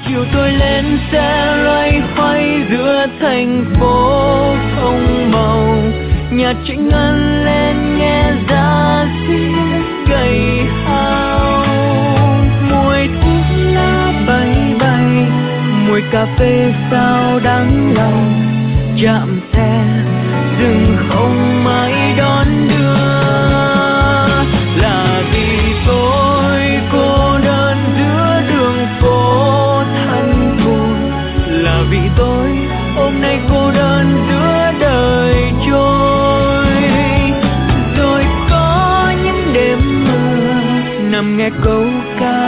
chiều tôi lên xe loay hoay giữa thành phố không màu, nhạc trịnh ngân lên nghe giá diết gầy hao. Mùi thuốc lá bay bay, mùi cà phê sao đắng lòng, chạm xe dừng không ai đón đưa. Là vì tôi cô đơn giữa đường phố thân thuộc, là vì tôi hôm nay cô đơn giữa đời trôi. Rồi có những đêm mưa nằm nghe câu ca